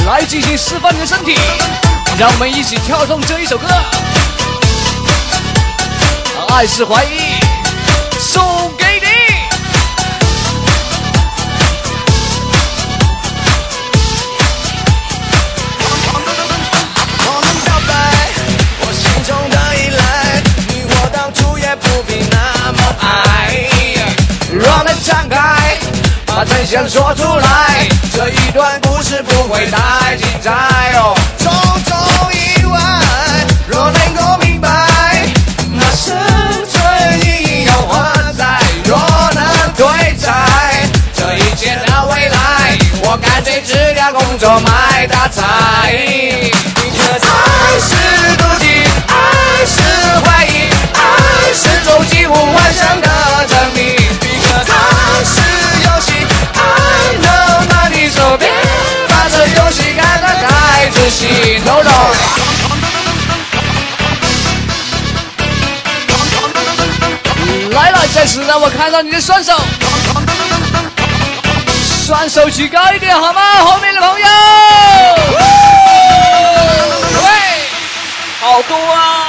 来进行释放你的身体，让我们一起跳动这一首歌。爱是怀疑，送给你。 我们表白，我心中的依赖，你我当初也不必那么爱。若能敞开，把真相说出来，这一段故事不会太精彩哦。种种意外，若能够明白，那生存意义又何在？若能对猜，这一切的未来，我干脆辞掉工作买大菜。你可爱是妒忌，爱是怀疑，爱是走几乎完成的证明。你可爱是游戏，爱能把你手边，把这游戏看得太仔细。No no。 来了，再次让我看到你的双手，双手举高一点好吗？后面的朋友，喂，好多啊！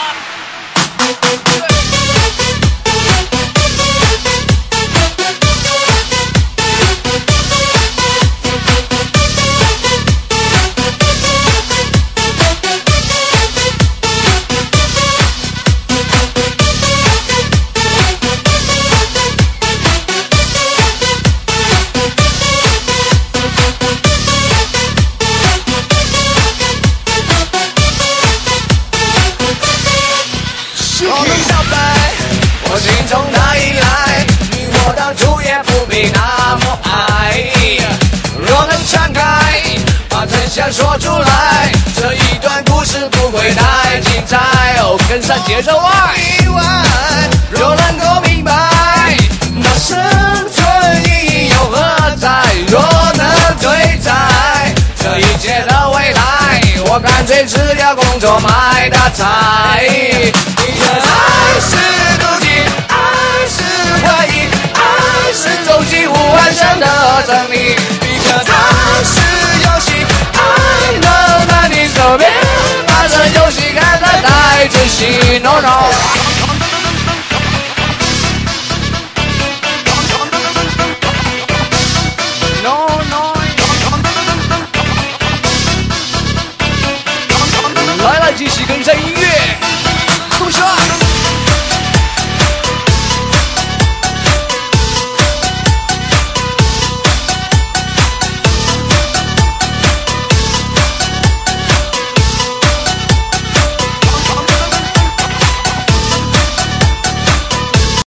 我心中的依赖，你我当初也不必那么爱。若能敞开，把真相说出来，这一段故事不会太精彩哦。 跟上节奏啊！ 意外，若能够明白，那生存意义又何在？若能对猜，这一切的未来，我干脆辞掉工作买大菜。你的爱是妒忌，爱是怀疑，爱是走几乎完成的证明。你的爱是游戏，爱能在你手边，把这游戏看得太仔细。No no。 来了，继续跟着音乐。